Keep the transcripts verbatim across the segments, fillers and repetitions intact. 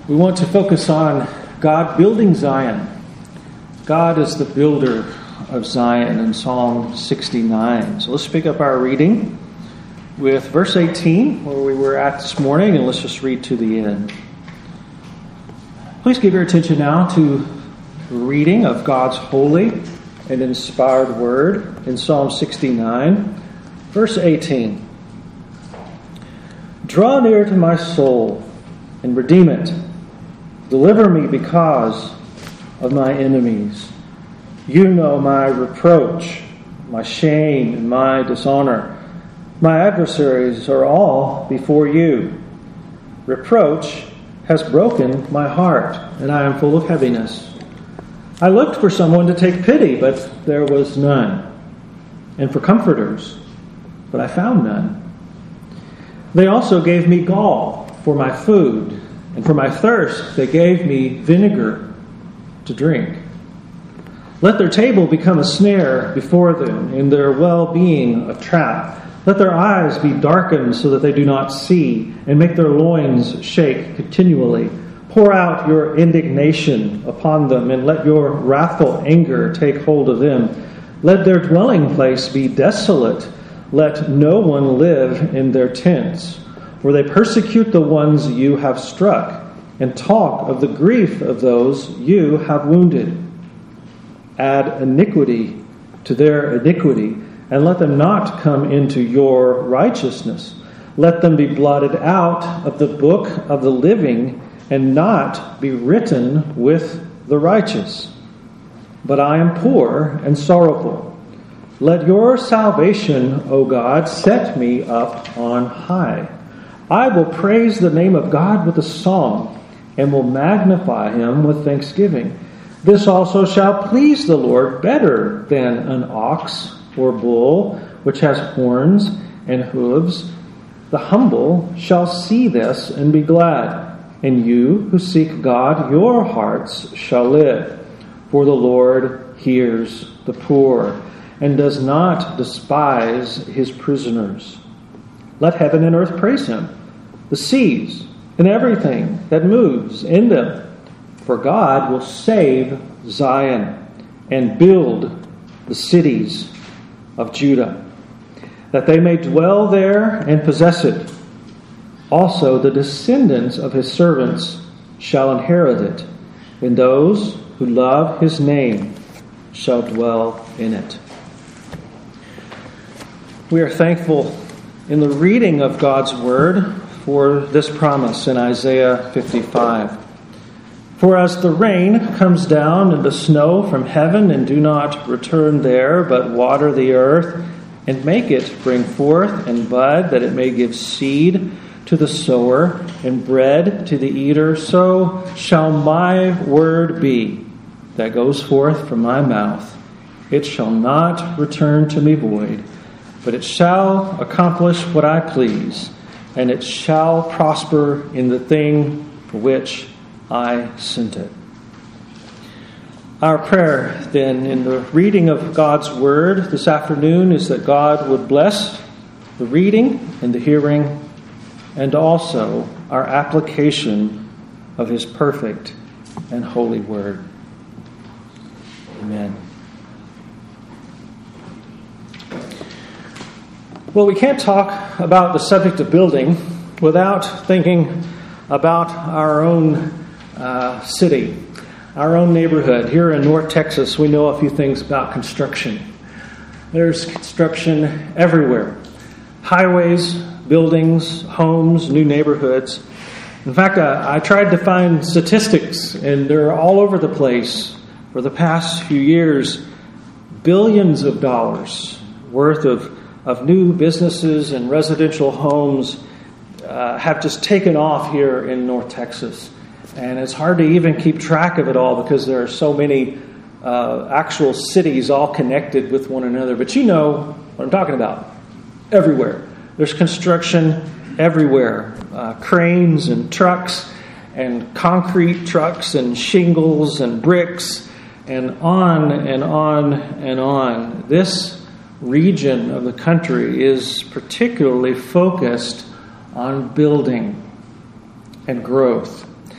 We want to focus on God building Zion. God is the builder of Zion in Psalm sixty-nine. So let's pick up our reading with verse eighteen, where we were at this morning, and let's just read to the end. Please give your attention now to the reading of God's holy and inspired word in Psalm sixty-nine, verse eighteen. Draw near to my soul and redeem it. Deliver me because of my enemies. You know my reproach, my shame, and my dishonor. My adversaries are all before you. Reproach has broken my heart, and I am full of heaviness. I looked for someone to take pity, but there was none, and for comforters, but I found none. They also gave me gall for my food, and for my thirst they gave me vinegar to drink. Let their table become a snare before them, and their well-being a trap. Let their eyes be darkened so that they do not see, and make their loins shake continually. Pour out your indignation upon them, and let your wrathful anger take hold of them. Let their dwelling place be desolate. Let no one live in their tents. For they persecute the ones you have struck, and talk of the grief of those you have wounded. Add iniquity to their iniquity, and let them not come into your righteousness. Let them be blotted out of the book of the living, and not be written with the righteous. But I am poor and sorrowful. Let your salvation, O God, set me up on high. I will praise the name of God with a song, and will magnify him with thanksgiving. This also shall please the Lord better than an ox or bull, which has horns and hooves. The humble shall see this and be glad, and you who seek God, your hearts shall live. For the Lord hears the poor, and does not despise his prisoners. Let heaven and earth praise him, the seas and everything that moves in them. For God will save Zion and build the cities of Judah, that they may dwell there and possess it. Also the descendants of his servants shall inherit it, and those who love his name shall dwell in it. We are thankful in the reading of God's word for this promise in Isaiah fifty-five. For as the rain comes down and the snow from heaven, and do not return there, but water the earth, and make it bring forth and bud, that it may give seed to the sower and bread to the eater, so shall my word be that goes forth from my mouth. It shall not return to me void, but it shall accomplish what I please, and it shall prosper in the thing for which I sent it. Our prayer, then, in the reading of God's word this afternoon is that God would bless the reading and the hearing, and also our application of his perfect and holy word. Amen. Well, we can't talk about the subject of building without thinking about our own uh, city, our own neighborhood. Here in North Texas, we know a few things about construction. There's construction everywhere. Highways, buildings, homes, new neighborhoods. In fact, uh, I tried to find statistics, and they're all over the place. For the past few years, billions of dollars worth of of new businesses and residential homes uh, have just taken off here in North Texas. And it's hard to even keep track of it all because there are so many uh, actual cities all connected with one another. But you know what I'm talking about. Everywhere. There's construction everywhere. Uh, cranes and trucks and concrete trucks and shingles and bricks and on and on and on. This region of the country is particularly focused on building and growth.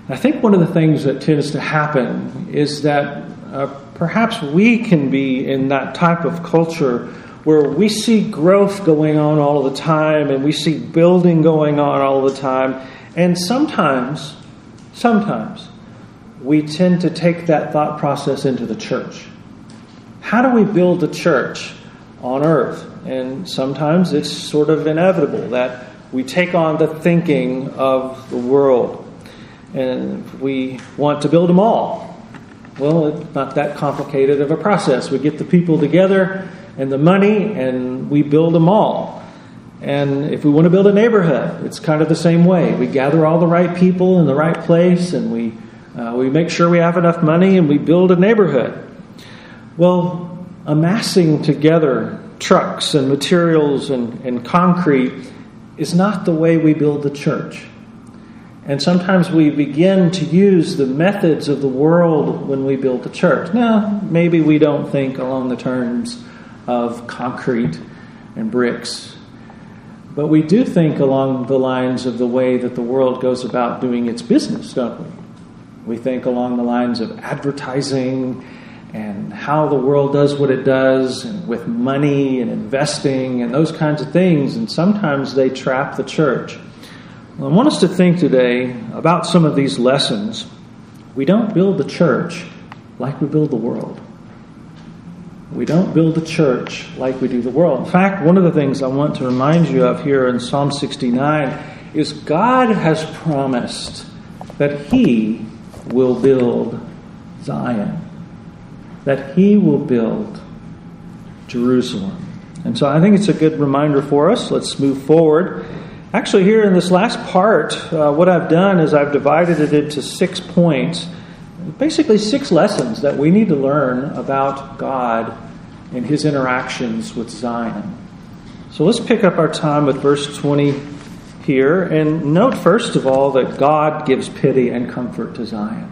I think one of the things that tends to happen is that uh, perhaps we can be in that type of culture where we see growth going on all the time and we see building going on all the time. And sometimes, sometimes, we tend to take that thought process into the church. How do we build a church on earth? And sometimes it's sort of inevitable that we take on the thinking of the world. And we want to build them all. Well, it's not that complicated of a process. We get the people together and the money, and we build them all. And if we want to build a neighborhood, it's kind of the same way. We gather all the right people in the right place, and we uh, we make sure we have enough money, and we build a neighborhood. Well, amassing together trucks and materials and, and concrete is not the way we build the church. And sometimes we begin to use the methods of the world when we build the church. Now, maybe we don't think along the terms of concrete and bricks, but we do think along the lines of the way that the world goes about doing its business, don't we? We think along the lines of advertising and how the world does what it does, and with money and investing and those kinds of things, and sometimes they trap the church. Well, I want us to think today about some of these lessons. We don't build the church like we build the world. We don't build the church like we do the world. In fact, one of the things I want to remind you of here in Psalm sixty-nine is God has promised that He will build Zion, that He will build Jerusalem. And so I think it's a good reminder for us. Let's move forward. Actually, here in this last part, uh, what I've done is I've divided it into six points, basically six lessons that we need to learn about God and His interactions with Zion. So let's pick up our time with verse twenty here, and note first of all that God gives pity and comfort to Zion.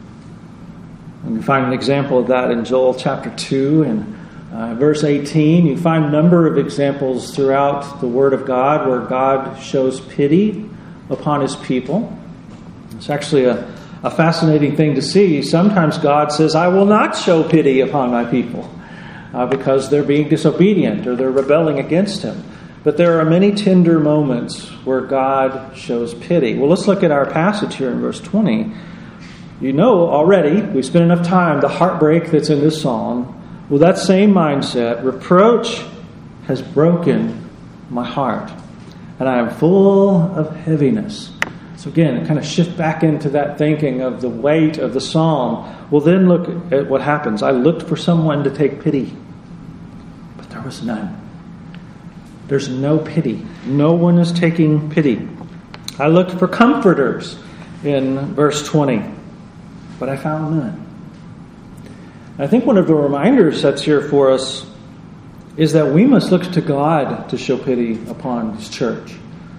And you find an example of that in Joel chapter two and Uh, verse eighteen. You find a number of examples throughout the Word of God where God shows pity upon His people. It's actually a, a fascinating thing to see. Sometimes God says, I will not show pity upon my people uh, because they're being disobedient or they're rebelling against Him. But there are many tender moments where God shows pity. Well, let's look at our passage here in verse twenty. You know already, we spent enough time, the heartbreak that's in this psalm. With that same mindset, reproach has broken my heart, and I am full of heaviness. So again, kind of shift back into that thinking of the weight of the psalm. Well, then look at what happens. I looked for someone to take pity, but there was none. There's no pity. No one is taking pity. I looked for comforters in verse twenty, but I found none. I think one of the reminders that's here for us is that we must look to God to show pity upon His church.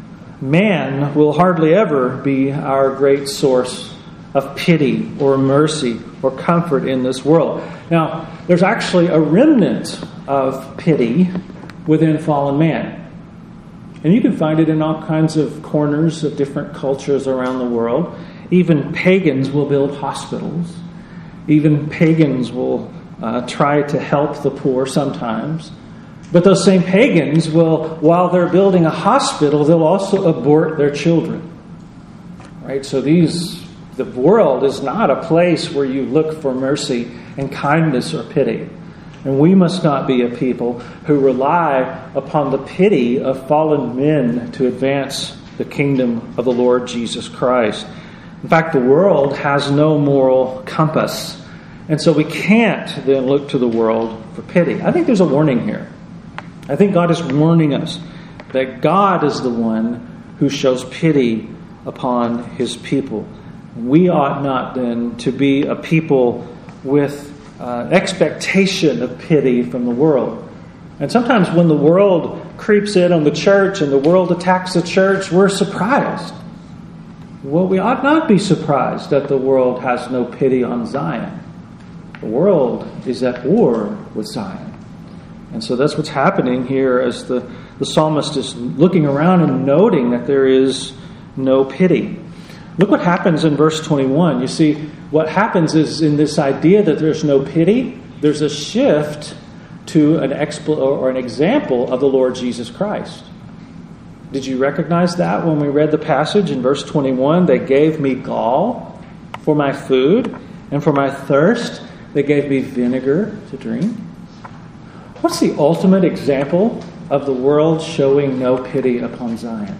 Man will hardly ever be our great source of pity or mercy or comfort in this world. Now, there's actually a remnant of pity within fallen man. And you can find it in all kinds of corners of different cultures around the world. Even pagans will build hospitals. Even pagans will uh, try to help the poor sometimes. But those same pagans will, while they're building a hospital, they'll also abort their children. Right? So these, the world is not a place where you look for mercy and kindness or pity. And we must not be a people who rely upon the pity of fallen men to advance the kingdom of the Lord Jesus Christ. In fact, the world has no moral compass. And so we can't then look to the world for pity. I think there's a warning here. I think God is warning us that God is the one who shows pity upon His people. We ought not then to be a people with uh, expectation of pity from the world. And sometimes when the world creeps in on the church and the world attacks the church, we're surprised. Well, we ought not be surprised that the world has no pity on Zion. The world is at war with Zion. And so that's what's happening here as the, the psalmist is looking around and noting that there is no pity. Look what happens in verse twenty-one. You see, what happens is in this idea that there's no pity, there's a shift to an expl- or an example of the Lord Jesus Christ. Did you recognize that when we read the passage in verse twenty-one? They gave me gall for my food, and for my thirst they gave me vinegar to drink. What's the ultimate example of the world showing no pity upon Zion?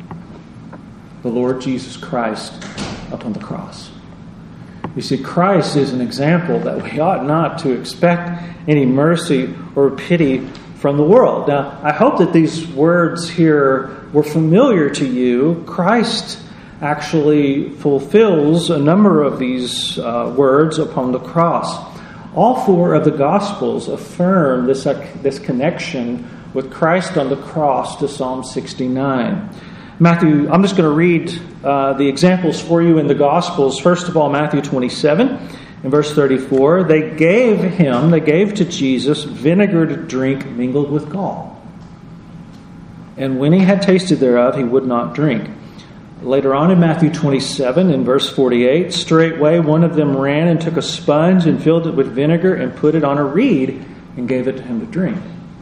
The Lord Jesus Christ upon the cross. You see, Christ is an example that we ought not to expect any mercy or pity from the world. Now, I hope that these words here were familiar to you. Christ actually fulfills a number of these uh, words upon the cross. All four of the Gospels affirm this, uh, this connection with Christ on the cross to Psalm sixty-nine. Matthew, I'm just going to read uh, the examples for you in the Gospels. First of all, Matthew twenty-seven, in verse thirty-four, they gave him, they gave to Jesus vinegar to drink mingled with gall. And when he had tasted thereof, he would not drink. Later on in Matthew twenty-seven, in verse forty-eight, straightway one of them ran and took a sponge and filled it with vinegar and put it on a reed and gave it to him to drink.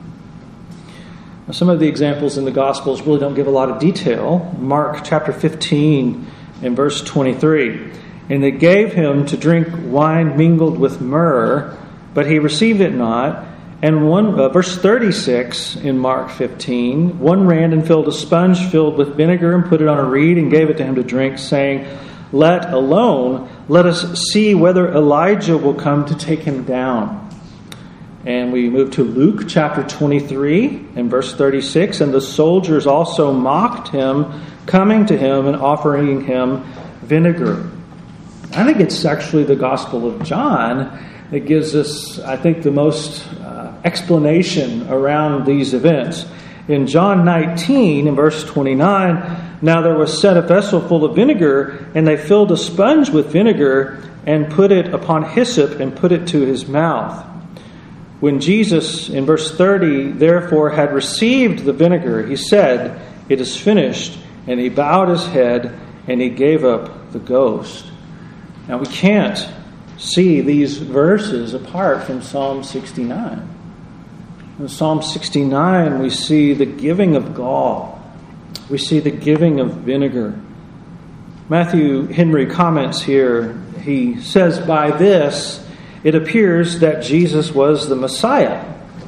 Now, some of the examples in the Gospels really don't give a lot of detail. Mark chapter fifteen and verse twenty-three. And they gave him to drink wine mingled with myrrh, but he received it not. And one uh, verse thirty-six in Mark fifteen, one ran and filled a sponge filled with vinegar and put it on a reed and gave it to him to drink, saying, let alone, let us see whether Elijah will come to take him down. And we move to Luke chapter twenty-three and verse thirty-six. And the soldiers also mocked him, coming to him and offering him vinegar. I think it's actually the Gospel of John that gives us, I think, the most uh, explanation around these events. In John nineteen, in verse twenty-nine, now there was set a vessel full of vinegar, and they filled a sponge with vinegar and put it upon hyssop and put it to his mouth. When Jesus, in verse thirty, therefore had received the vinegar, he said, it is finished, and he bowed his head, and he gave up the ghost. Now we can't see these verses apart from Psalm sixty-nine. In Psalm sixty-nine, we see the giving of gall. We see the giving of vinegar. Matthew Henry comments here, he says, by this, it appears that Jesus was the Messiah,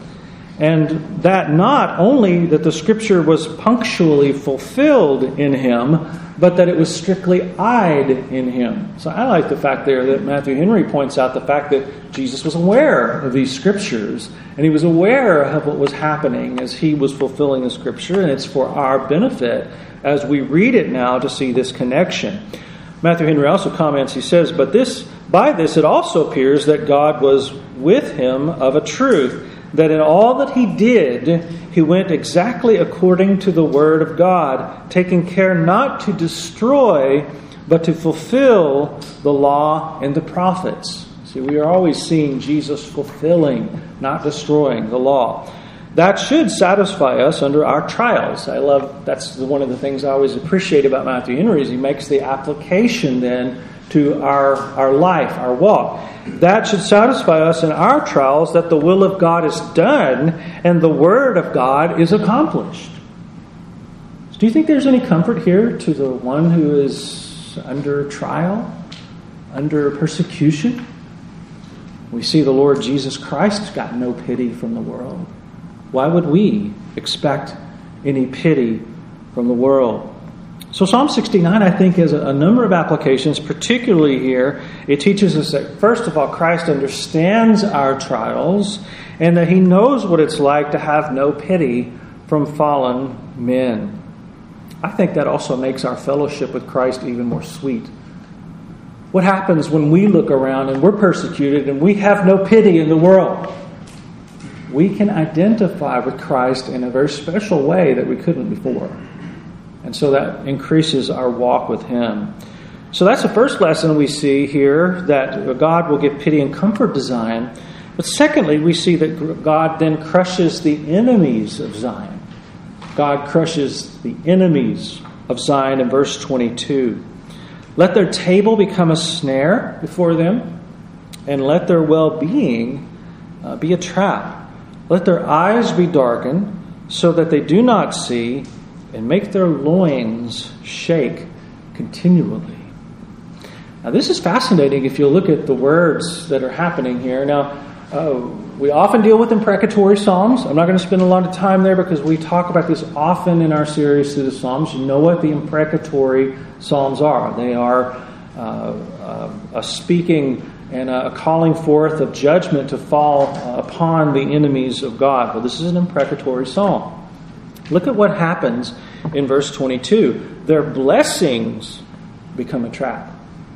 and that not only that the Scripture was punctually fulfilled in him, but that it was strictly eyed in him. So I like the fact there that Matthew Henry points out the fact that Jesus was aware of these Scriptures, and he was aware of what was happening as he was fulfilling the Scripture, and it's for our benefit as we read it now to see this connection. Matthew Henry also comments, he says, but this by this it also appears that God was with him of a truth, that in all that he did, he went exactly according to the word of God, taking care not to destroy, but to fulfill the law and the prophets. See, we are always seeing Jesus fulfilling, not destroying the law. That should satisfy us under our trials. I love, that's one of the things I always appreciate about Matthew Henry, is he makes the application then to our, our life, our walk. That should satisfy us in our trials, that the will of God is done and the word of God is accomplished. So do you think there's any comfort here to the one who is under trial, under persecution? We see the Lord Jesus Christ got no pity from the world. Why would we expect any pity from the world? So Psalm sixty-nine, I think, has a number of applications, particularly here. It teaches us that, first of all, Christ understands our trials and that he knows what it's like to have no pity from fallen men. I think that also makes our fellowship with Christ even more sweet. What happens when we look around and we're persecuted and we have no pity in the world? We can identify with Christ in a very special way that we couldn't before. And so that increases our walk with him. So that's the first lesson we see here, that God will give pity and comfort to Zion. But secondly, we see that God then crushes the enemies of Zion. God crushes the enemies of Zion in verse twenty-two. Let their table become a snare before them, and let their well-being uh, be a trap. Let their eyes be darkened, so that they do not see, and make their loins shake continually. Now, this is fascinating if you look at the words that are happening here. Now, uh, we often deal with imprecatory psalms. I'm not going to spend a lot of time there because we talk about this often in our series through the Psalms. You know what the imprecatory psalms are. They are uh, uh, a speaking and a calling forth of judgment to fall uh, upon the enemies of God. Well, this is an imprecatory psalm. Look at what happens in verse twenty-two. Their blessings become a trap.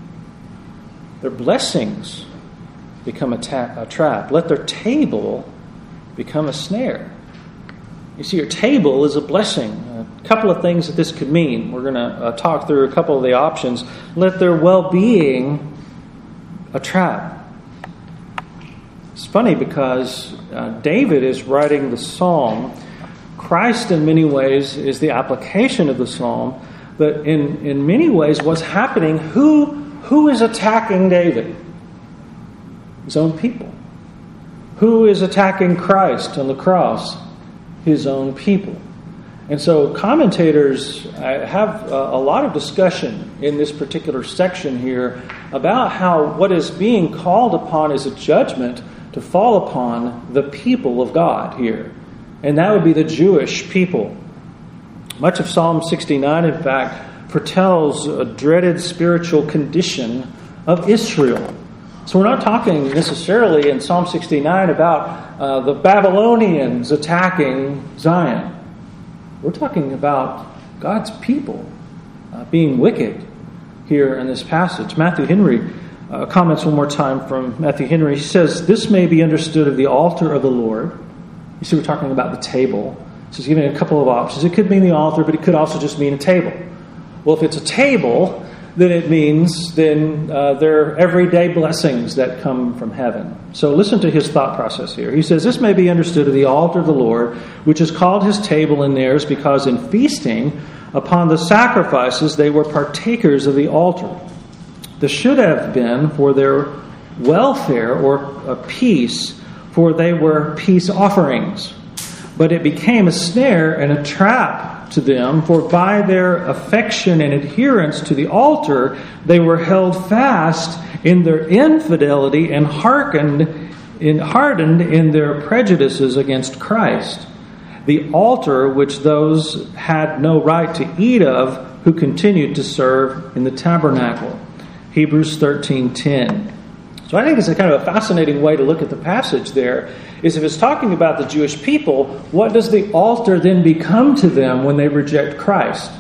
Their blessings become a, ta- a trap. Let their table become a snare. You see, your table is a blessing. A couple of things that this could mean. We're going to uh, talk through a couple of the options. Let their well-being a trap. It's funny because uh, David is writing the psalm. Christ, in many ways, is the application of the psalm. But in, in many ways, what's happening, who who is attacking David? His own people. Who is attacking Christ on the cross? His own people. And so commentators have a lot of discussion in this particular section here about how what is being called upon is a judgment to fall upon the people of God here. And that would be the Jewish people. Much of Psalm sixty-nine, in fact, foretells a dreaded spiritual condition of Israel. So we're not talking necessarily in Psalm sixty-nine about uh, the Babylonians attacking Zion. We're talking about God's people uh, being wicked here in this passage. Matthew Henry uh, comments one more time from Matthew Henry. He says, "This may be understood of the altar of the Lord." You see, we're talking about the table. So he's giving a couple of options. It could mean the altar, but it could also just mean a table. Well, if it's a table, then it means then uh, there are everyday blessings that come from heaven. So listen to his thought process here. He says, "This may be understood of the altar of the Lord, which is called his table and theirs, because in feasting upon the sacrifices they were partakers of the altar. This should have been for their welfare or a peace, for they were peace offerings. But it became a snare and a trap to them, for by their affection and adherence to the altar, they were held fast in their infidelity and hearkened in, hardened in their prejudices against Christ. The altar which those had no right to eat of who continued to serve in the tabernacle." Hebrews thirteen ten. So I think it's a kind of a fascinating way to look at the passage there, is if it's talking about the Jewish people, what does the altar then become to them when they reject Christ?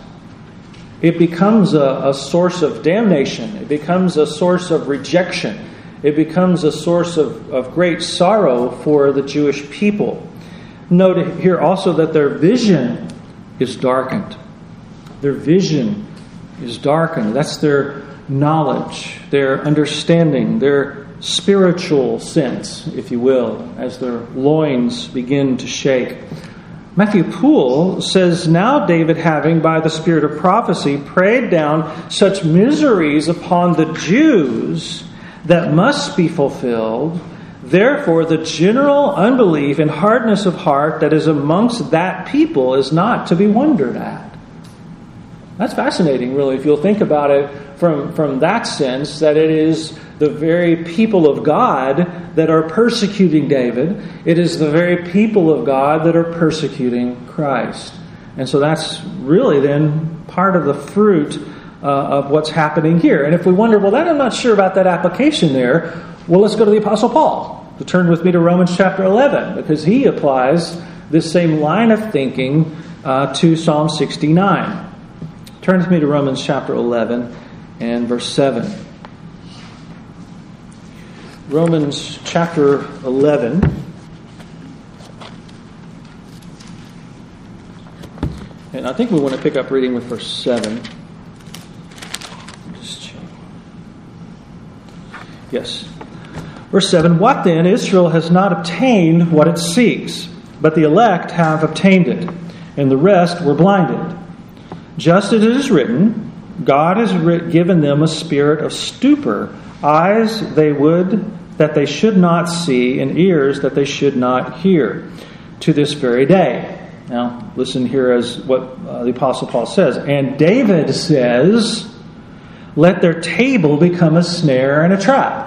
It becomes a, a source of damnation. It becomes a source of rejection. It becomes a source of, of great sorrow for the Jewish people. Note here also that their vision is darkened. Their vision is darkened. That's their knowledge, their understanding, their spiritual sense, if you will, as their loins begin to shake. Matthew Poole says, "Now David, having by the spirit of prophecy prayed down such miseries upon the Jews that must be fulfilled, therefore the general unbelief and hardness of heart that is amongst that people is not to be wondered at." That's fascinating, really, if you'll think about it from, from that sense, that it is the very people of God that are persecuting David. It is the very people of God that are persecuting Christ. And so that's really then part of the fruit uh, of what's happening here. And if we wonder, well, then I'm not sure about that application there, well, let's go to the Apostle Paul. To turn with me to Romans chapter eleven, because he applies this same line of thinking uh, to Psalm sixty-nine. Turn with me to Romans chapter eleven and verse seven. Romans chapter eleven. And I think we want to pick up reading with verse seven. Just check. Yes. Verse seven, "What then? Israel has not obtained what it seeks, but the elect have obtained it, and the rest were blinded. Just as it is written, God has given them a spirit of stupor, eyes they would that they should not see, and ears that they should not hear, to this very day. Now, listen here as what uh, the Apostle Paul says. And David says, let their table become a snare and a trap.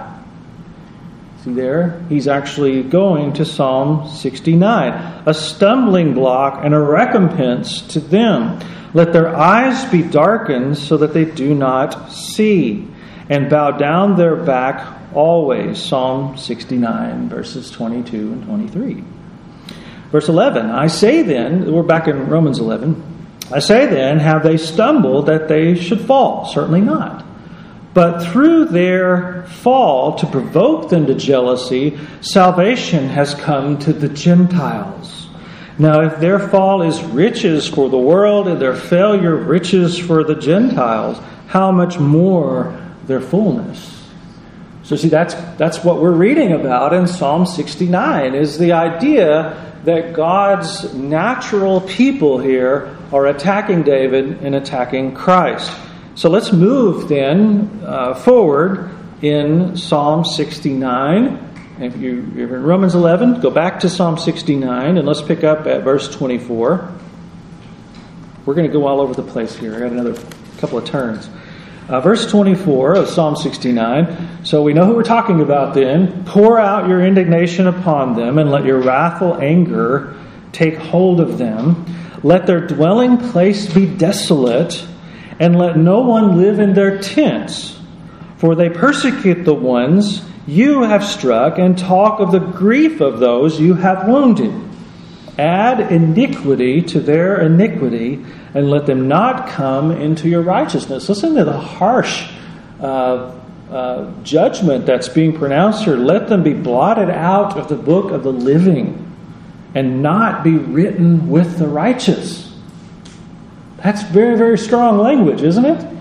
See there? He's actually going to Psalm sixty-nine. A stumbling block and a recompense to them. Let their eyes be darkened so that they do not see, and bow down their back always. Psalm sixty-nine, verses twenty-two and twenty-three. Verse eleven, I say then, we're back in Romans eleven, I say then, have they stumbled that they should fall? Certainly not. But through their fall, to provoke them to jealousy, salvation has come to the Gentiles. Now, if their fall is riches for the world and their failure riches for the Gentiles, how much more their fullness? So see, that's that's what we're reading about in Psalm sixty-nine, is the idea that God's natural people here are attacking David and attacking Christ. So let's move then uh, forward in Psalm sixty-nine. If you, you're in Romans eleven, go back to Psalm sixty-nine, and let's pick up at verse twenty-four. We're going to go all over the place here. I got another couple of turns. Uh, verse twenty-four of Psalm sixty-nine. So we know who we're talking about then. Pour out your indignation upon them, and let your wrathful anger take hold of them. Let their dwelling place be desolate, and let no one live in their tents. For they persecute the ones you have struck, and talk of the grief of those you have wounded. Add iniquity to their iniquity, and let them not come into your righteousness. Listen to the harsh uh, uh, judgment that's being pronounced here. Let them be blotted out of the book of the living, and not be written with the righteous. That's very, very strong language, isn't it?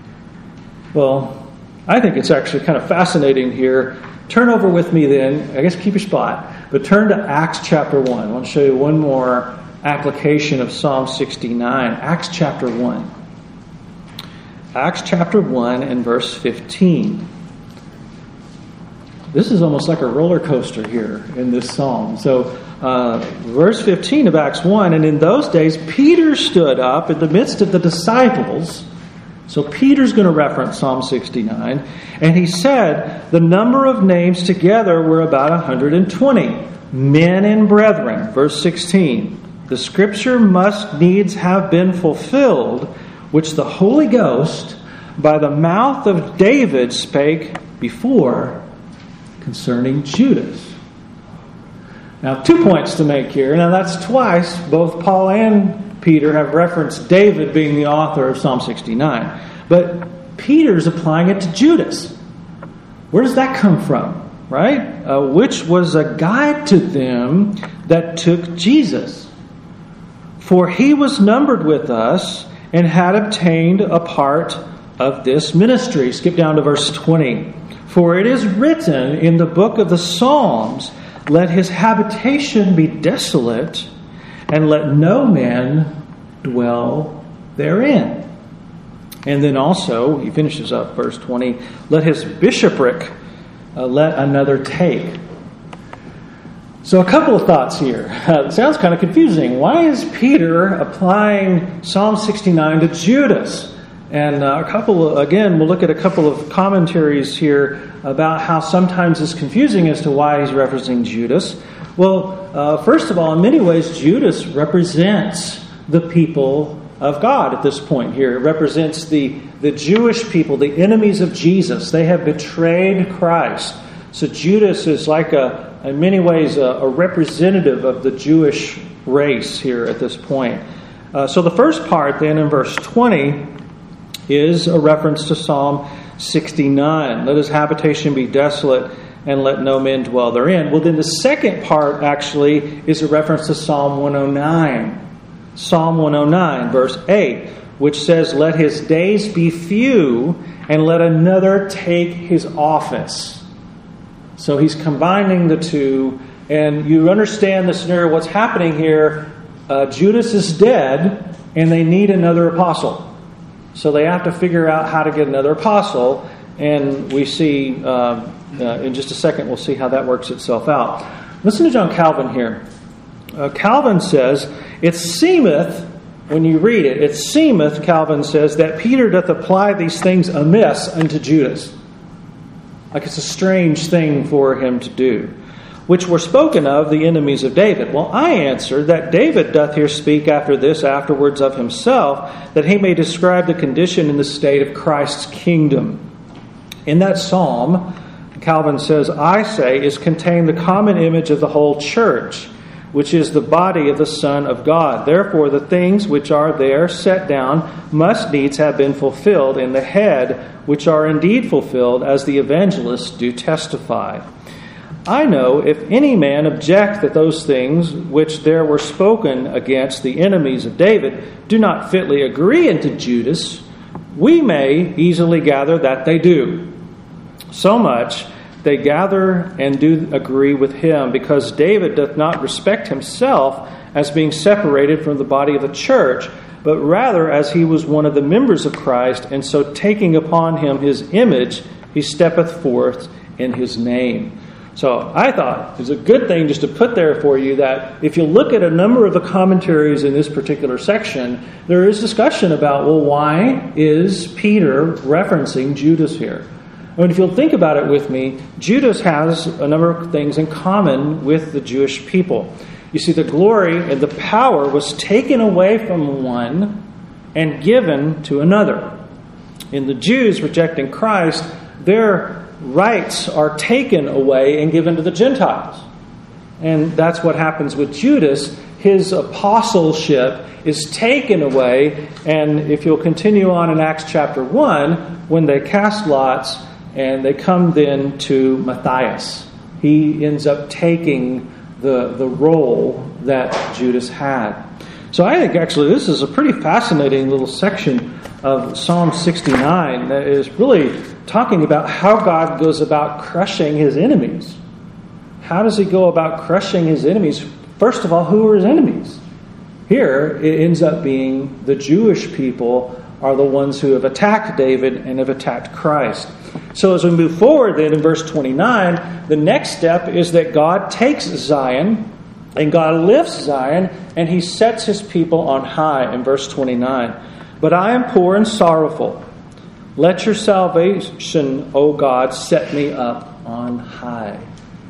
Well, I think it's actually kind of fascinating here. Turn over with me then. I guess keep your spot. But turn to Acts chapter one. I want to show you one more application of Psalm sixty-nine. Acts chapter one. Acts chapter one and verse fifteen. This is almost like a roller coaster here in this psalm. So, uh, verse fifteen of Acts one, and in those days Peter stood up in the midst of the disciples. So Peter's going to reference Psalm sixty-nine. And he said, the number of names together were about one hundred twenty. Men and brethren. Verse sixteen. The scripture must needs have been fulfilled, which the Holy Ghost by the mouth of David spake before concerning Judas. Now, two points to make here. Now, that's twice both Paul and Peter have referenced David being the author of Psalm sixty-nine. But Peter's applying it to Judas. Where does that come from? Right? Uh, which was a guide to them that took Jesus. For he was numbered with us and had obtained a part of this ministry. Skip down to verse twenty. For it is written in the book of the Psalms, let his habitation be desolate, and let no man dwell therein. And then also, he finishes up verse twenty, let his bishopric uh, let another take. So a couple of thoughts here. Uh, it sounds kind of confusing. Why is Peter applying Psalm sixty-nine to Judas? And uh, a couple, of, again, we'll look at a couple of commentaries here about how sometimes it's confusing as to why he's referencing Judas. Well, uh, first of all, in many ways, Judas represents the people of God at this point here. It represents the, the Jewish people, the enemies of Jesus. They have betrayed Christ. So Judas is like, a, in many ways, a, a representative of the Jewish race here at this point. Uh, so the first part then in verse twenty is a reference to Psalm sixty-nine. Let his habitation be desolate, and let no men dwell therein. Well, then the second part actually is a reference to Psalm one oh nine. Psalm one oh nine, verse eight, which says, let his days be few, and let another take his office. So he's combining the two, and you understand the scenario, what's happening here. Uh, Judas is dead, and they need another apostle. So they have to figure out how to get another apostle. And we see, uh, uh, in just a second, we'll see how that works itself out. Listen to John Calvin here. Uh, Calvin says, it seemeth, when you read it, it seemeth, Calvin says, that Peter doth apply these things amiss unto Judas. Like it's a strange thing for him to do. Which were spoken of the enemies of David. Well, I answer that David doth here speak after this afterwards of himself, that he may describe the condition and the state of Christ's kingdom. In that psalm, Calvin says, I say, is contained the common image of the whole church, which is the body of the Son of God. Therefore, the things which are there set down must needs have been fulfilled in the head, which are indeed fulfilled, as the evangelists do testify. I know if any man object that those things which there were spoken against the enemies of David do not fitly agree unto Judas, we may easily gather that they do. So much they gather and do agree with him, because David doth not respect himself as being separated from the body of the church, but rather as he was one of the members of Christ, and so taking upon him his image, he steppeth forth in his name. So I thought it was a good thing just to put there for you that if you look at a number of the commentaries in this particular section, there is discussion about, well, why is Peter referencing Judas here? I mean, if you'll think about it with me, Judas has a number of things in common with the Jewish people. You see, the glory and the power was taken away from one and given to another. In the Jews rejecting Christ, their rights are taken away and given to the Gentiles. And that's what happens with Judas. His apostleship is taken away. And if you'll continue on in Acts chapter one, when they cast lots and they come then to Matthias, he ends up taking the, the role that Judas had. So I think actually this is a pretty fascinating little section of Psalm sixty-nine that is really talking about how God goes about crushing his enemies. How does he go about crushing his enemies? First of all, who are his enemies? Here, it ends up being the Jewish people are the ones who have attacked David and have attacked Christ. So as we move forward then in verse twenty-nine, the next step is that God takes Zion and God lifts Zion and he sets his people on high in verse twenty-nine. But I am poor and sorrowful. Let your salvation, O God, set me up on high.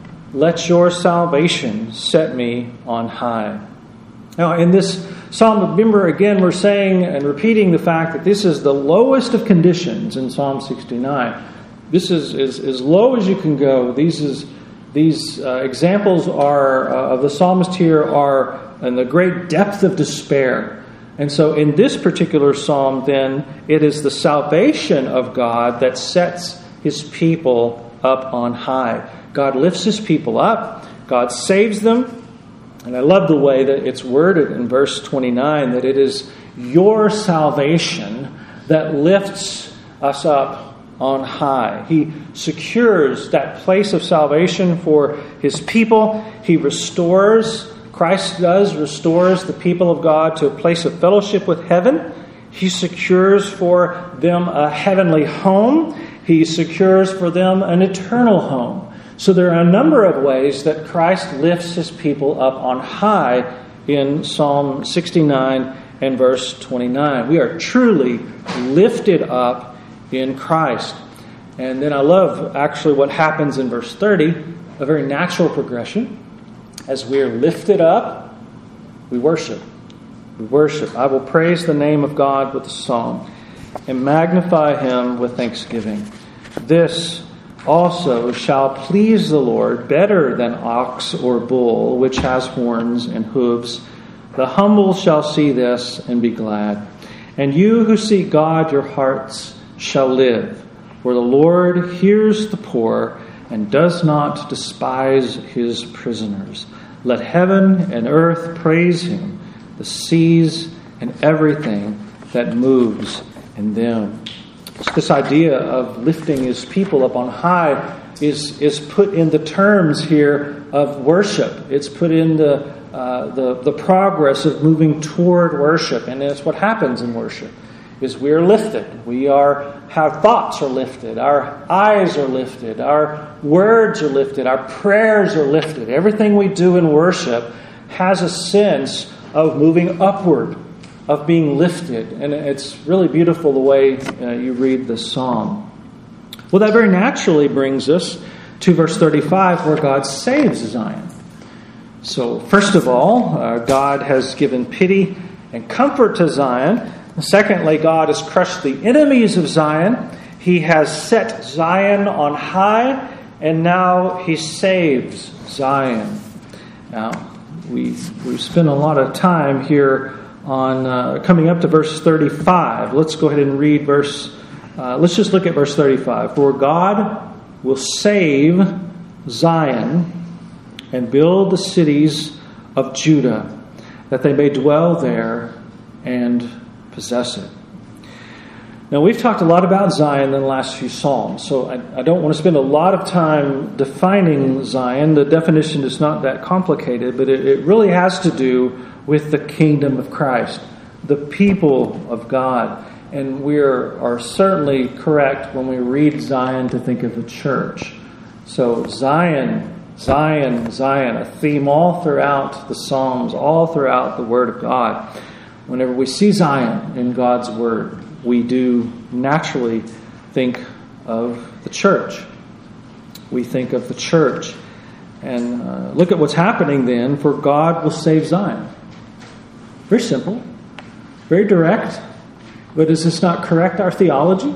Let your salvation set me on high. Now, in this psalm, remember again, we're saying and repeating the fact that this is the lowest of conditions in Psalm sixty-nine. This is, is as low as you can go. These is these uh, examples are uh, of the psalmist here are in the great depth of despair. And so in this particular psalm, then, it is the salvation of God that sets his people up on high. God lifts his people up. God saves them. And I love the way that it's worded in verse twenty-nine, that it is your salvation that lifts us up on high. He secures that place of salvation for his people. He restores, Christ does, restores the people of God to a place of fellowship with heaven. He secures for them a heavenly home. He secures for them an eternal home. So there are a number of ways that Christ lifts his people up on high in Psalm sixty-nine and verse twenty-nine. We are truly lifted up in Christ. And then I love actually what happens in verse thirty, a very natural progression. As we are lifted up, we worship. We worship. I will praise the name of God with a song and magnify him with thanksgiving. This also shall please the Lord better than ox or bull, which has horns and hooves. The humble shall see this and be glad. And you who seek God, your hearts shall live. For the Lord hears the poor and does not despise his prisoners. Let heaven and earth praise him, the seas and everything that moves in them. So this idea of lifting his people up on high is, is put in the terms here of worship. It's put in the, uh, the, the progress of moving toward worship. And that's what happens in worship. is we are lifted. We are, our thoughts are lifted. Our eyes are lifted. Our words are lifted. Our prayers are lifted. Everything we do in worship has a sense of moving upward, of being lifted. And it's really beautiful the way uh, you read this psalm. Well, that very naturally brings us to verse thirty-five, where God saves Zion. So, first of all, uh, God has given pity and comfort to Zion. Secondly, God has crushed the enemies of Zion. He has set Zion on high, and now He saves Zion. Now, we we spent a lot of time here on uh, coming up to verse thirty-five. Let's go ahead and read verse. Uh, let's just look at verse thirty-five. For God will save Zion and build the cities of Judah, that they may dwell there and possess it. Now, we've talked a lot about Zion in the last few Psalms, so I, I don't want to spend a lot of time defining Zion. The definition is not that complicated, but it, it really has to do with the kingdom of Christ, the people of God. And we are, are certainly correct when we read Zion to think of the church. So Zion, Zion, Zion, a theme all throughout the Psalms, all throughout the Word of God. Whenever we see Zion in God's Word, we do naturally think of the church. We think of the church. And uh, look at what's happening then, for God will save Zion. Very simple, very direct. But does this not correct our theology?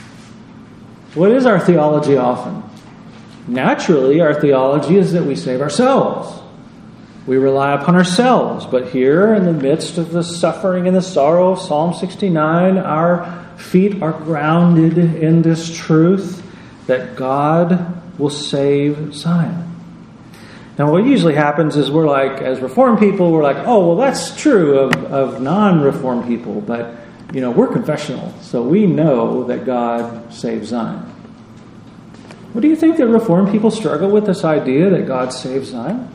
What is our theology often? Naturally, our theology is that we save ourselves. We rely upon ourselves. But here, in the midst of the suffering and the sorrow of Psalm sixty-nine, our feet are grounded in this truth that God will save Zion. Now, what usually happens is we're like, as Reformed people, we're like, oh, well, that's true of, of non-Reformed people. But, you know, we're confessional, so we know that God saves Zion. What do you think that Reformed people struggle with, this idea that God saves Zion?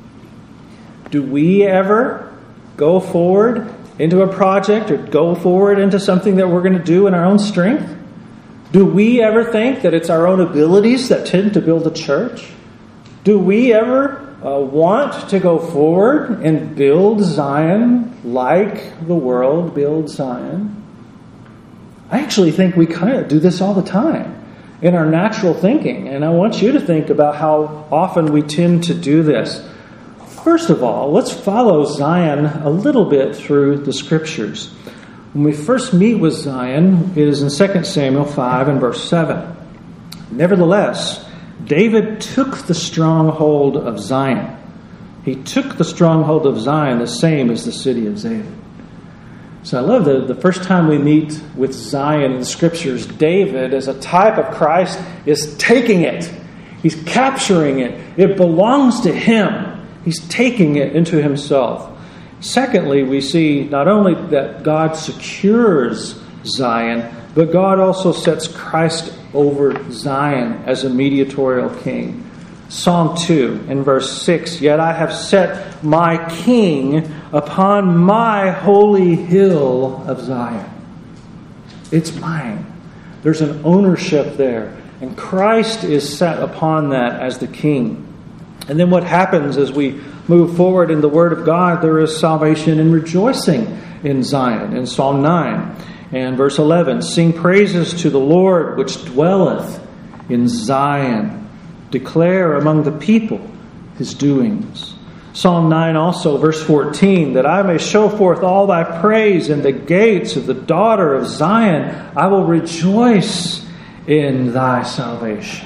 Do we ever go forward into a project or go forward into something that we're going to do in our own strength? Do we ever think that it's our own abilities that tend to build a church? Do we ever uh, want to go forward and build Zion like the world builds Zion? I actually think we kind of do this all the time in our natural thinking. And I want you to think about how often we tend to do this. First of all, let's follow Zion a little bit through the Scriptures. When we first meet with Zion, it is in Second Samuel five and verse seven. Nevertheless, David took the stronghold of Zion. He took the stronghold of Zion, the same as the city of David. So I love the, the first time we meet with Zion in the Scriptures, David, as a type of Christ, is taking it. He's capturing it. It belongs to him. He's taking it into himself. Secondly, we see not only that God secures Zion, but God also sets Christ over Zion as a mediatorial king. Psalm two and verse six, Yet I have set my king upon my holy hill of Zion. It's mine. There's an ownership there. And Christ is set upon that as the king. And then what happens as we move forward in the Word of God, there is salvation and rejoicing in Zion. In Psalm nine and verse eleven, Sing praises to the Lord which dwelleth in Zion. Declare among the people his doings. Psalm nine also, verse fourteen, That I may show forth all thy praise in the gates of the daughter of Zion. I will rejoice in thy salvation.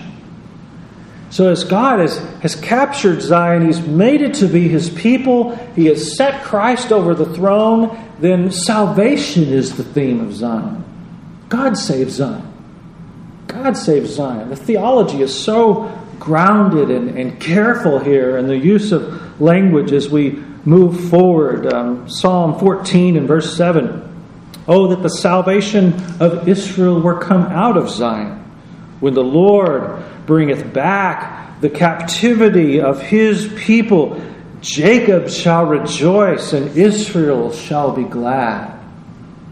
So as God has, has captured Zion, He's made it to be His people, He has set Christ over the throne, then salvation is the theme of Zion. God saves Zion. God saves Zion. The theology is so grounded and, and careful here in the use of language as we move forward. Um, Psalm fourteen and verse seven. Oh, that the salvation of Israel were come out of Zion, when the Lord bringeth back the captivity of his people. Jacob shall rejoice and Israel shall be glad.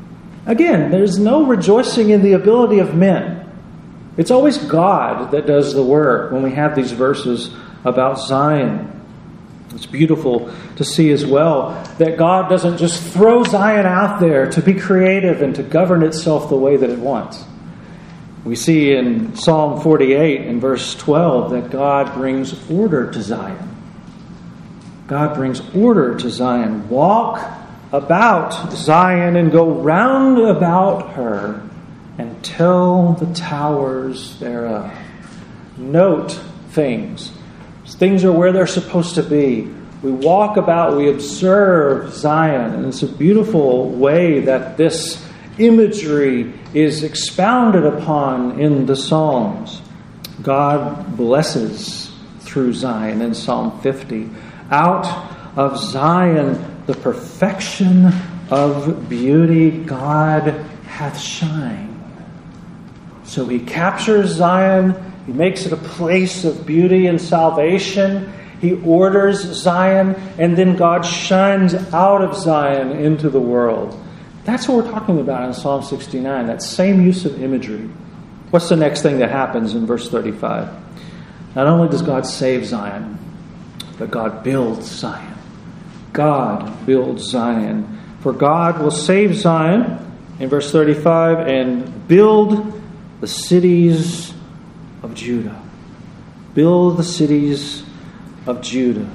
Again, there's no rejoicing in the ability of men. It's always God that does the work when we have these verses about Zion. It's beautiful to see as well that God doesn't just throw Zion out there to be creative and to govern itself the way that it wants. We see in Psalm forty-eight in verse twelve that God brings order to Zion. God brings order to Zion. Walk about Zion and go round about her and tell the towers thereof. Note things. Things are where they're supposed to be. We walk about, we observe Zion, and it's a beautiful way that this imagery is expounded upon in the Psalms. God blesses through Zion in Psalm fifty. Out of Zion, the perfection of beauty, God hath shined. So he captures Zion. He makes it a place of beauty and salvation. He orders Zion, and then God shines out of Zion into the world. That's what we're talking about in Psalm sixty-nine, that same use of imagery. What's the next thing that happens in verse thirty-five? Not only does God save Zion, but God builds Zion. God builds Zion. For God will save Zion, in verse thirty-five, and build the cities of Judah. Build the cities of Judah.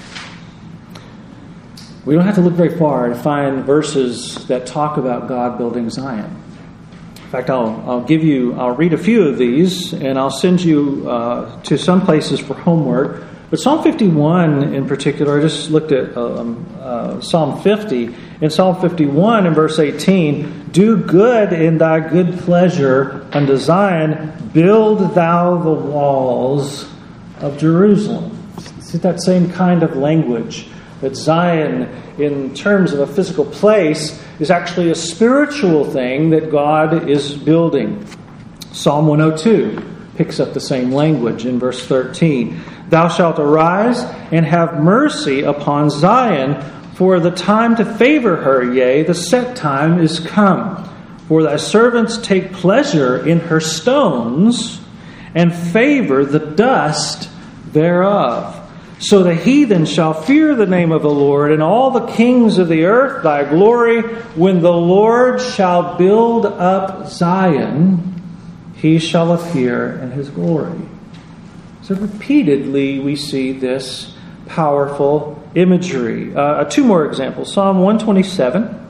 We don't have to look very far to find verses that talk about God building Zion. In fact, I'll, I'll give you, I'll read a few of these, and I'll send you uh, to some places for homework. But Psalm fifty-one in particular, I just looked at um, uh, Psalm fifty. In Psalm fifty-one in verse eighteen, do good in thy good pleasure unto Zion, build thou the walls of Jerusalem. See that same kind of language, that Zion, in terms of a physical place, is actually a spiritual thing that God is building. Psalm one oh two picks up the same language in verse thirteen. Thou shalt arise and have mercy upon Zion, for the time to favor her, yea, the set time is come. For thy servants take pleasure in her stones, and favor the dust thereof. So the heathen shall fear the name of the Lord, and all the kings of the earth thy glory. When the Lord shall build up Zion, he shall appear in his glory. So repeatedly we see this powerful imagery. Uh, two more examples. Psalm one twenty-seven,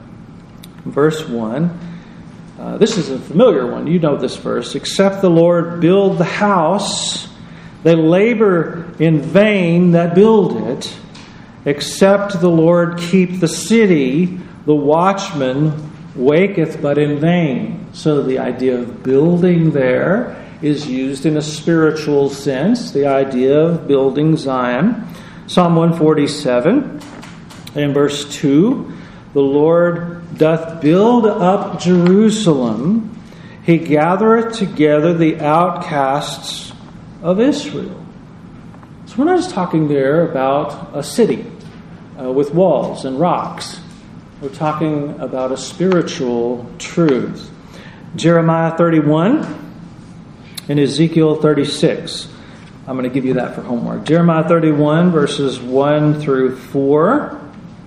verse one. Uh, this is a familiar one. You know this verse. Except the Lord build the house, they labor in vain that build it. Except the Lord keep the city, the watchman waketh but in vain. So the idea of building there is used in a spiritual sense, the idea of building Zion. Psalm one forty-seven, in verse two, the Lord doth build up Jerusalem, he gathereth together the outcasts of Israel. So we're not just talking there about a city uh, with walls and rocks. We're talking about a spiritual truth. Jeremiah thirty-one and Ezekiel thirty-six. I'm going to give you that for homework. Jeremiah thirty-one, verses one through four.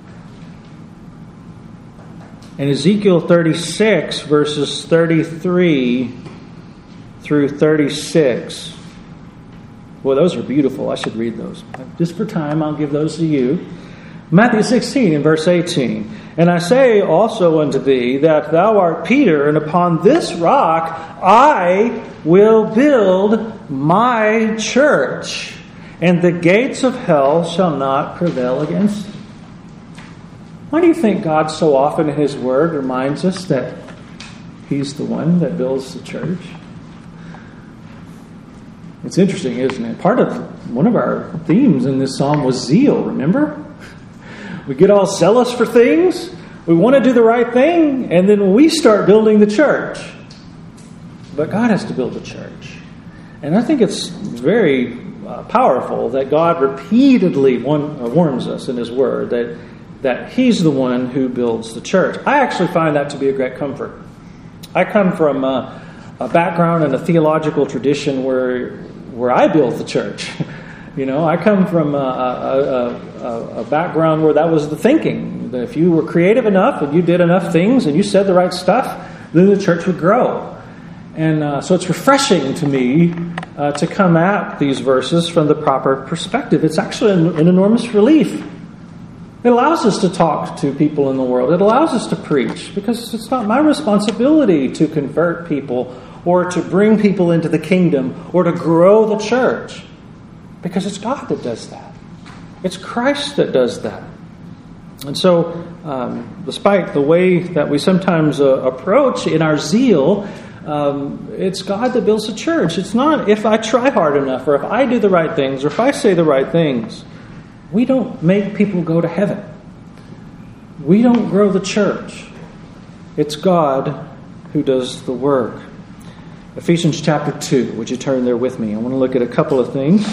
And Ezekiel thirty-six, verses thirty-three through thirty-six. Well, those are beautiful. I should read those. Just for time, I'll give those to you. Matthew sixteen and verse eighteen. And I say also unto thee that thou art Peter, and upon this rock I will build my church, and the gates of hell shall not prevail against it. Why do you think God so often in His Word reminds us that He's the one that builds the church? It's interesting, isn't it? Part of one of our themes in this psalm was zeal, remember? We get all zealous for things. We want to do the right thing. And then we start building the church. But God has to build the church. And I think it's very uh, powerful that God repeatedly warn, uh, warns us in His Word that that He's the one who builds the church. I actually find that to be a great comfort. I come from a, a background and a theological tradition where where I built the church. You know, I come from a, a, a, a background where that was the thinking. That if you were creative enough and you did enough things and you said the right stuff, then the church would grow. And uh, so it's refreshing to me uh, to come at these verses from the proper perspective. It's actually an, an enormous relief. It allows us to talk to people in the world. It allows us to preach, because it's not my responsibility to convert people or to bring people into the kingdom or to grow the church, because it's God that does that. It's Christ that does that. And so, um, despite the way that we sometimes uh, approach in our zeal, um, it's God that builds the church. It's not if I try hard enough, or if I do the right things, or if I say the right things. We don't make people go to heaven. We don't grow the church. It's God who does the work. Ephesians chapter two. Would you turn there with me? I want to look at a couple of things.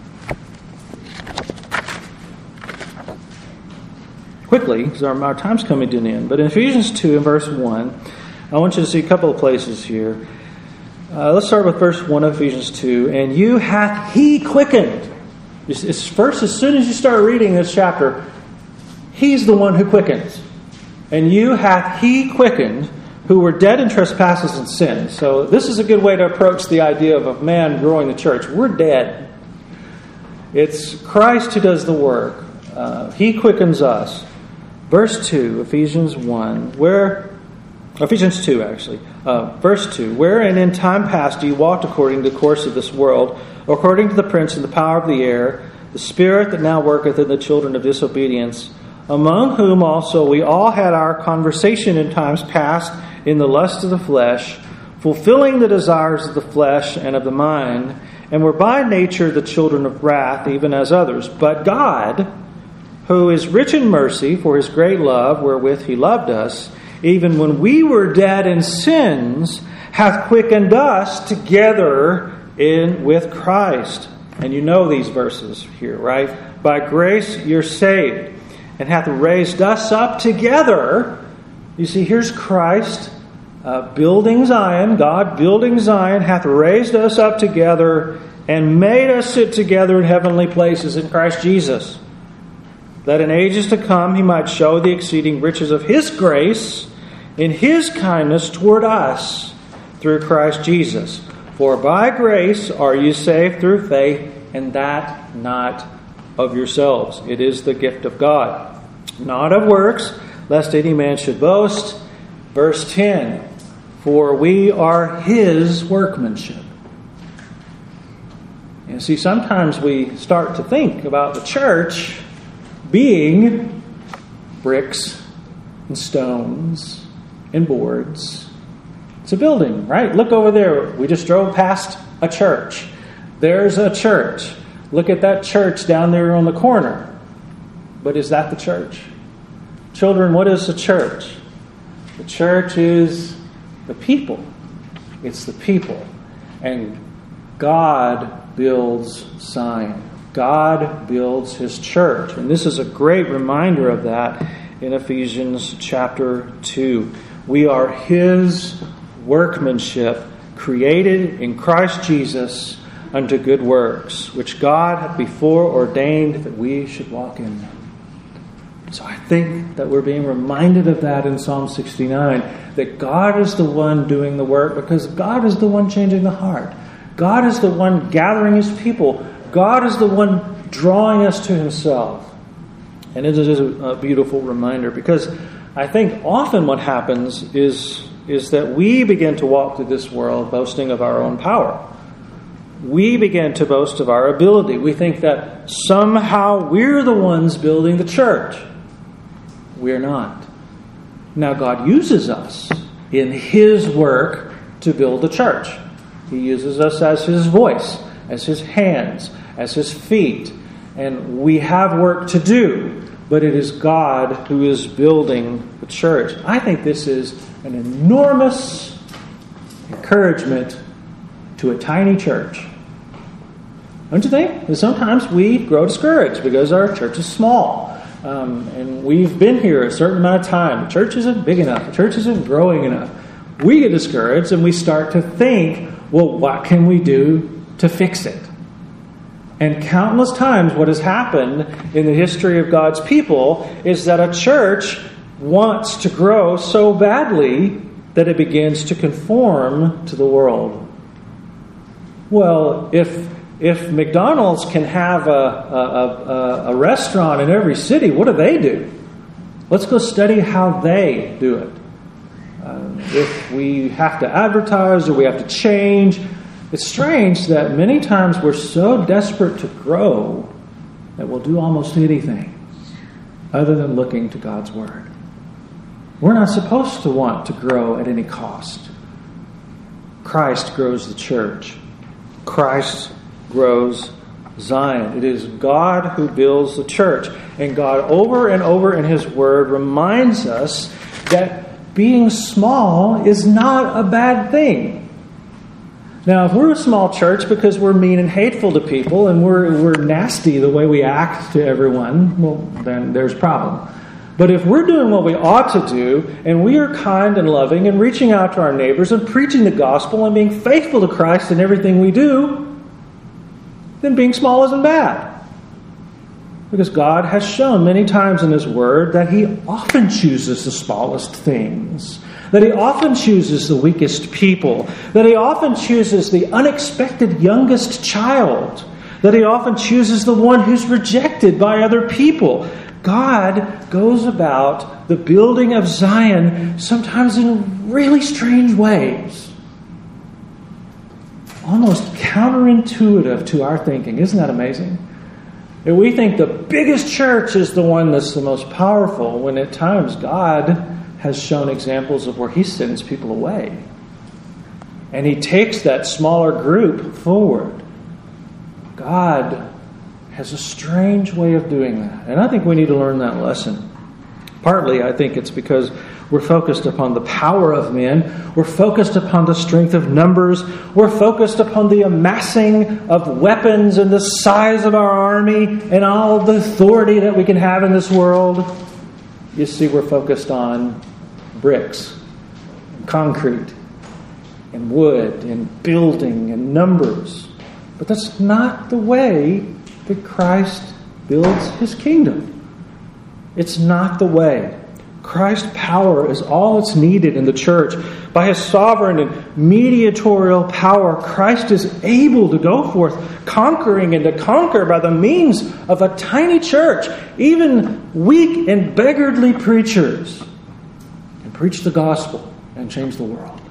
Quickly, because our, our time's coming to an end. But in Ephesians two and verse one, I want you to see a couple of places here. Uh, let's start with verse one of Ephesians two. And you hath He quickened. It's, it's first, as soon as you start reading this chapter, He's the one who quickens. And you hath He quickened, who were dead in trespasses and sins. So this is a good way to approach the idea of a man growing the church. We're dead. It's Christ who does the work. Uh, he quickens us. Verse two, Ephesians one, where, Ephesians two actually, uh, verse two, wherein in time past ye walked according to the course of this world, according to the prince and the power of the air, the spirit that now worketh in the children of disobedience, among whom also we all had our conversation in times past in the lust of the flesh, fulfilling the desires of the flesh and of the mind, and were by nature the children of wrath, even as others. But God, who is rich in mercy, for His great love wherewith He loved us, even when we were dead in sins, hath quickened us together in with Christ. And you know these verses here, right? By grace you're saved, and hath raised us up together. You see, here's Christ uh, building Zion. God building Zion hath raised us up together and made us sit together in heavenly places in Christ Jesus, that in ages to come He might show the exceeding riches of His grace in His kindness toward us through Christ Jesus. For by grace are you saved through faith, and that not of yourselves. It is the gift of God, not of works, lest any man should boast. Verse ten, for we are His workmanship. You see, sometimes we start to think about the church being bricks and stones and boards. It's a building, right? Look over there. We just drove past a church. There's a church. Look at that church down there on the corner. But is that the church? Children, what is the church? The church is the people. It's the people. And God builds Zion. God builds His church. And this is a great reminder of that in Ephesians chapter two. We are His workmanship, created in Christ Jesus unto good works, which God hath before ordained that we should walk in them. So I think that we're being reminded of that in Psalm sixty-nine, that God is the one doing the work, because God is the one changing the heart. God is the one gathering His people. God is the one drawing us to Himself. And it is a beautiful reminder, because I think often what happens is, is that we begin to walk through this world boasting of our own power. We begin to boast of our ability. We think that somehow we're the ones building the church. We're not. Now God uses us in His work to build the church. He uses us as His voice, as His hands, as His feet. And we have work to do. But it is God who is building the church. I think this is an enormous encouragement to a tiny church. Don't you think? Because sometimes we grow discouraged because our church is small. Um, and we've been here a certain amount of time. The church isn't big enough. The church isn't growing enough. We get discouraged and we start to think, well, what can we do to fix it? And countless times what has happened in the history of God's people is that a church wants to grow so badly that it begins to conform to the world. Well, if if McDonald's can have a, a, a, a restaurant in every city, what do they do? Let's go study how they do it. Uh, if we have to advertise or we have to change, it's strange that many times we're so desperate to grow that we'll do almost anything other than looking to God's Word. We're not supposed to want to grow at any cost. Christ grows the church. Christ grows Zion. It is God who builds the church. And God over and over in His Word reminds us that being small is not a bad thing. Now, if we're a small church because we're mean and hateful to people and we're we're nasty the way we act to everyone, well, then there's a problem. But if we're doing what we ought to do, and we are kind and loving and reaching out to our neighbors and preaching the gospel and being faithful to Christ in everything we do, then being small isn't bad. Because God has shown many times in His Word that He often chooses the smallest things. That He often chooses the weakest people. That He often chooses the unexpected youngest child. That He often chooses the one who's rejected by other people. God goes about the building of Zion sometimes in really strange ways. Almost counterintuitive to our thinking. Isn't that amazing? And we think the biggest church is the one that's the most powerful, when at times God has shown examples of where He sends people away. And He takes that smaller group forward. God has a strange way of doing that. And I think we need to learn that lesson. Partly, I think it's because we're focused upon the power of men. We're focused upon the strength of numbers. We're focused upon the amassing of weapons and the size of our army and all the authority that we can have in this world. You see, we're focused on bricks and concrete and wood and building and numbers. But that's not the way that Christ builds His kingdom. It's not the way. Christ's power is all that's needed in the church. By His sovereign and mediatorial power, Christ is able to go forth conquering and to conquer by the means of a tiny church, even weak and beggarly preachers, and preach the gospel and change the world.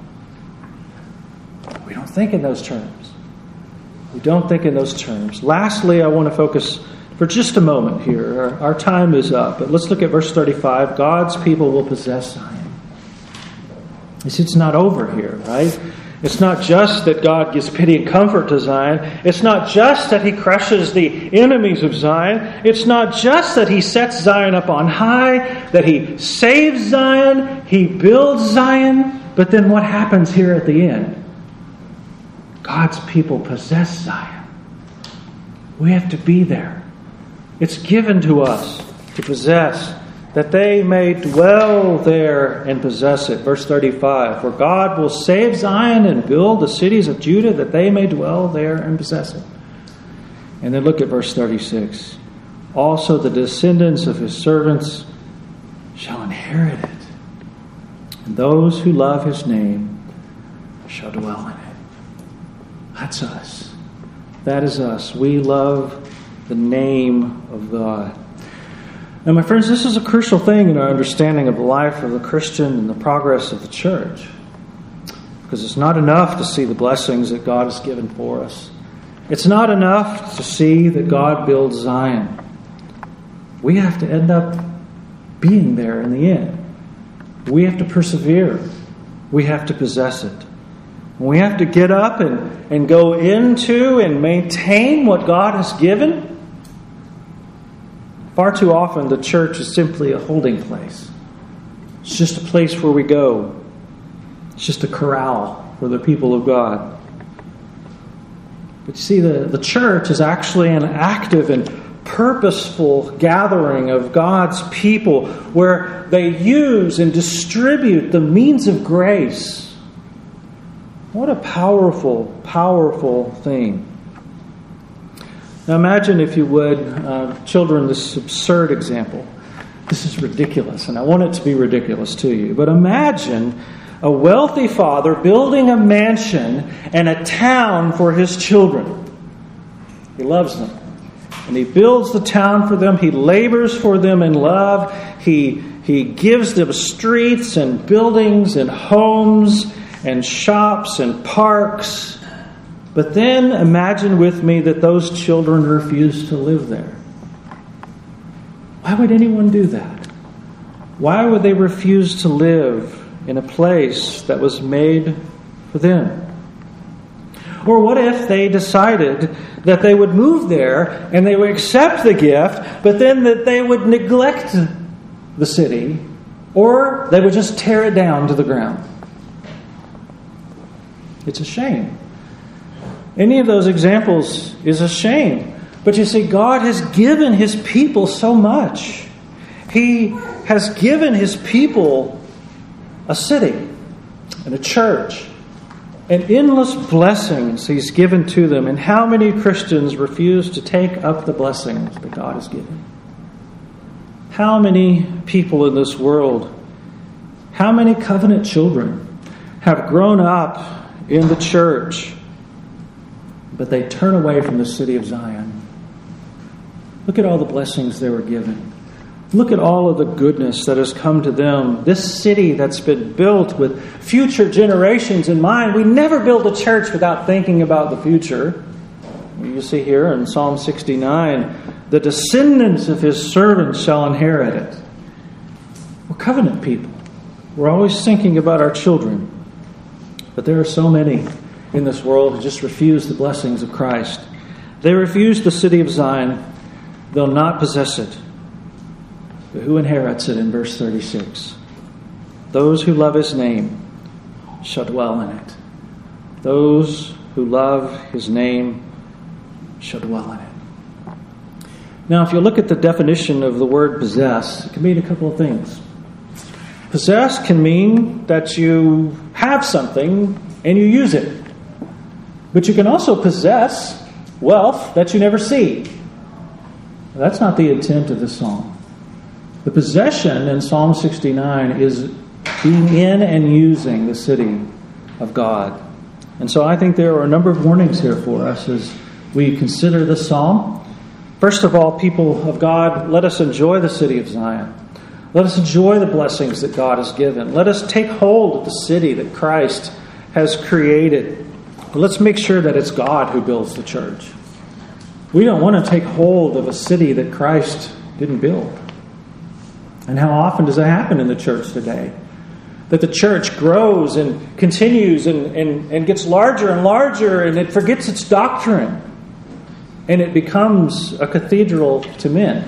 We don't think in those terms. We don't think in those terms. Lastly, I want to focus for just a moment here. Our, our time is up, but let's look at verse thirty-five. God's people will possess Zion. You see, it's not over here, right? It's not just that God gives pity and comfort to Zion. It's not just that He crushes the enemies of Zion. It's not just that He sets Zion up on high, that He saves Zion, He builds Zion. But then what happens here at the end? God's people possess Zion. We have to be there. It's given to us to possess, that they may dwell there and possess it. Verse thirty-five, for God will save Zion and build the cities of Judah, that they may dwell there and possess it. And then look at verse thirty-six. Also the descendants of His servants shall inherit it, and those who love His name shall dwell in it. That's us. That is us. We love the name of God. Now, my friends, this is a crucial thing in our understanding of the life of the Christian and the progress of the church. Because it's not enough to see the blessings that God has given for us. It's not enough to see that God builds Zion. We have to end up being there in the end. We have to persevere. We have to possess it. We have to get up and, and go into and maintain what God has given. Far too often the church is simply a holding place. It's just a place where we go. It's just a corral for the people of God. But you see, the, the church is actually an active and purposeful gathering of God's people where they use and distribute the means of grace. What a powerful, powerful thing. Now imagine, if you would, uh, children, this absurd example. This is ridiculous, and I want it to be ridiculous to you. But imagine a wealthy father building a mansion and a town for his children. He loves them. And he builds the town for them. He labors for them in love. He, he gives them streets and buildings and homes and shops and parks. But then imagine with me that those children refuse to live there. Why would anyone do that? Why would they refuse to live in a place that was made for them? Or what if they decided that they would move there and they would accept the gift, but then that they would neglect the city, or they would just tear it down to the ground? It's a shame. Any of those examples is a shame. But you see, God has given His people so much. He has given His people a city and a church and endless blessings He's given to them. And how many Christians refuse to take up the blessings that God has given? How many people in this world, how many covenant children have grown up in the church, but they turn away from the city of Zion? Look at all the blessings they were given. Look at all of the goodness that has come to them. This city that's been built with future generations in mind. We never build a church without thinking about the future. You see here in Psalm sixty-nine, the descendants of His servants shall inherit it. We're covenant people. We're always thinking about our children. But there are so many in this world who just refuse the blessings of Christ. They refuse the city of Zion. They'll not possess it. But who inherits it in verse thirty-six? Those who love His name shall dwell in it. Those who love His name shall dwell in it. Now, if you look at the definition of the word possess, it can mean a couple of things. Possess can mean that you have something and you use it. But you can also possess wealth that you never see. That's not the intent of this psalm. The possession in Psalm sixty-nine is being in and using the city of God. And so I think there are a number of warnings here for us as we consider this psalm. First of all, people of God, let us enjoy the city of Zion. Let us enjoy the blessings that God has given. Let us take hold of the city that Christ has created. But let's make sure that it's God who builds the church. We don't want to take hold of a city that Christ didn't build. And how often does that happen in the church today? That the church grows and continues and, and, and gets larger and larger, and it forgets its doctrine. And it becomes a cathedral to men.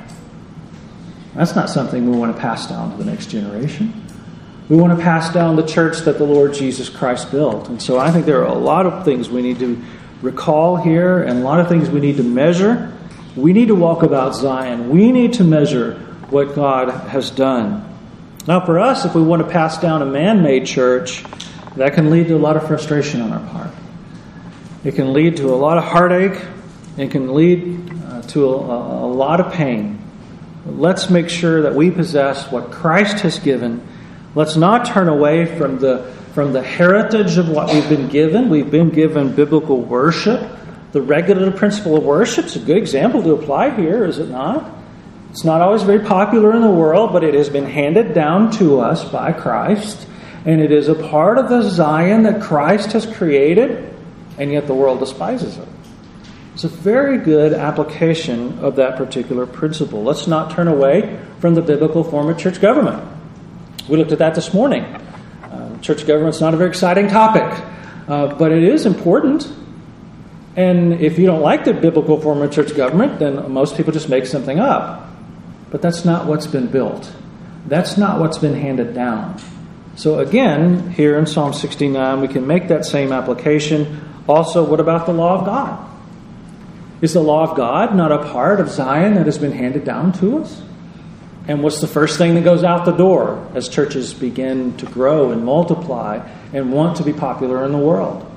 That's not something we want to pass down to the next generation. We want to pass down the church that the Lord Jesus Christ built. And so I think there are a lot of things we need to recall here, and a lot of things we need to measure. We need to walk about Zion. We need to measure what God has done. Now, for us, if we want to pass down a man-made church, that can lead to a lot of frustration on our part. It can lead to a lot of heartache. It can lead uh, to a, a lot of pain. Let's make sure that we possess what Christ has given. Let's not turn away from the from the heritage of what we've been given. We've been given biblical worship. The regulative principle of worship is a good example to apply here, is it not? It's not always very popular in the world, but it has been handed down to us by Christ. And it is a part of the Zion that Christ has created, and yet the world despises it. It's a very good application of that particular principle. Let's not turn away from the biblical form of church government. We looked at that this morning. Uh, church government's not a very exciting topic, uh, but it is important. And if you don't like the biblical form of church government, then most people just make something up. But that's not what's been built. That's not what's been handed down. So again, here in Psalm sixty-nine, we can make that same application. Also, what about the law of God? Is the law of God not a part of Zion that has been handed down to us? And what's the first thing that goes out the door as churches begin to grow and multiply and want to be popular in the world?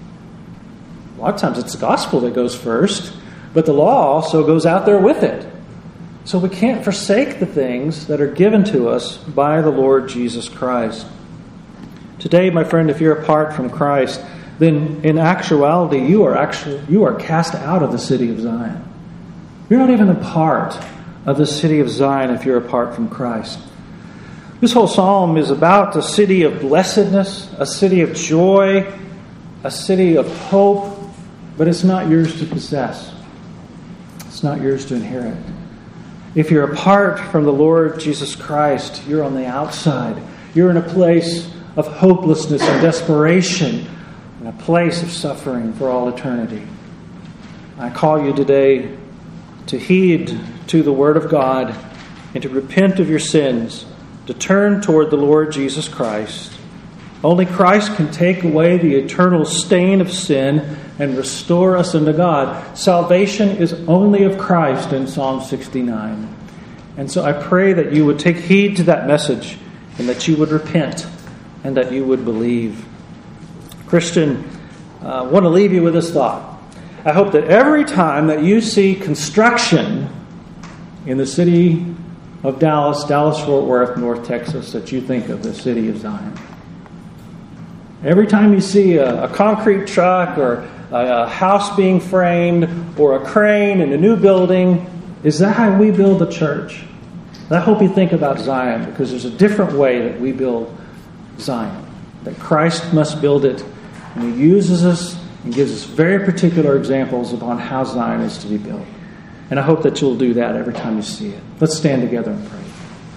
A lot of times it's the gospel that goes first, but the law also goes out there with it. So we can't forsake the things that are given to us by the Lord Jesus Christ. Today, my friend, if you're apart from Christ, then in actuality you are actually you are cast out of the city of Zion. You're not even a part of the city of Zion if you're apart from Christ. This whole psalm is about a city of blessedness, a city of joy, a city of hope, but it's not yours to possess. It's not yours to inherit. If you're apart from the Lord Jesus Christ, you're on the outside. You're in a place of hopelessness and desperation, in a place of suffering for all eternity. I call you today to heed to the Word of God and to repent of your sins, to turn toward the Lord Jesus Christ. Only Christ can take away the eternal stain of sin and restore us unto God. Salvation is only of Christ in Psalm sixty-nine. And so I pray that you would take heed to that message and that you would repent and that you would believe. Christian, I uh, want to leave you with this thought. I hope that every time that you see construction in the city of Dallas, Dallas-Fort Worth, North Texas, that you think of the city of Zion. Every time you see a, a concrete truck or a, a house being framed or a crane in a new building, is that how we build a church? And I hope you think about Zion, because there's a different way that we build Zion. That Christ must build it, and He uses us and gives us very particular examples upon how Zion is to be built. And I hope that you'll do that every time you see it. Let's stand together and pray.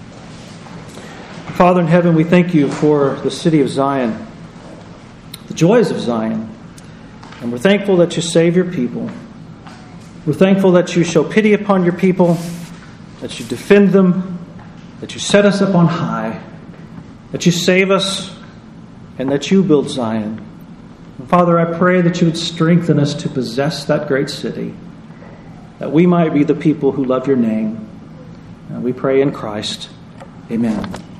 Father in heaven, we thank you for the city of Zion, the joys of Zion. And we're thankful that you save your people. We're thankful that you show pity upon your people, that you defend them, that you set us up on high, that you save us, and that you build Zion. And Father, I pray that you would strengthen us to possess that great city, that we might be the people who love your name. And we pray in Christ. Amen.